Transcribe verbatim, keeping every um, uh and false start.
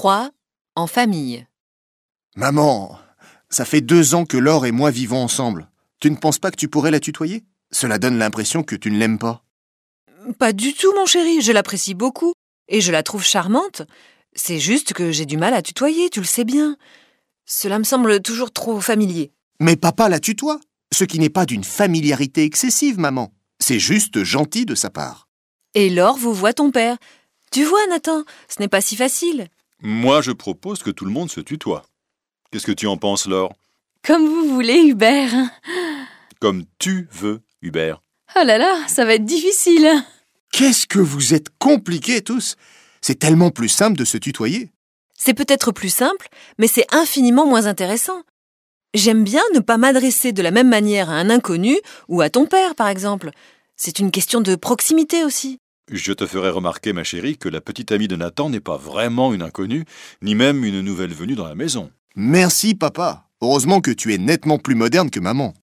trois. En famille. Maman, ça fait deux ans que Laure et moi vivons ensemble. Tu ne penses pas que tu pourrais la tutoyer? Cela donne l'impression que tu ne l'aimes pas. Pas du tout, mon chéri, je l'apprécie beaucoup. Et je la trouve charmante. C'est juste que j'ai du mal à tutoyer, tu le sais bien. Cela me semble toujours trop familier. Mais papa la tutoie, ce qui n'est pas d'une familiarité excessive, maman. C'est juste gentil de sa part. Et Laure vous voit ton père. Tu vois, Nathan, ce n'est pas si facile. Moi, je propose que tout le monde se tutoie. Qu'est-ce que tu en penses, Laure? Comme vous voulez, Hubert. Comme tu veux, Hubert. Oh là là, ça va être difficile. Qu'est-ce que vous êtes compliqués tous? C'est tellement plus simple de se tutoyer. C'est peut-être plus simple, mais c'est infiniment moins intéressant. J'aime bien ne pas m'adresser de la même manière à un inconnu ou à ton père, par exemple. C'est une question de proximité aussi. Je te ferai remarquer, ma chérie, que la petite amie de Nathan n'est pas vraiment une inconnue, ni même une nouvelle venue dans la maison. Merci, papa. Heureusement que tu es nettement plus moderne que maman.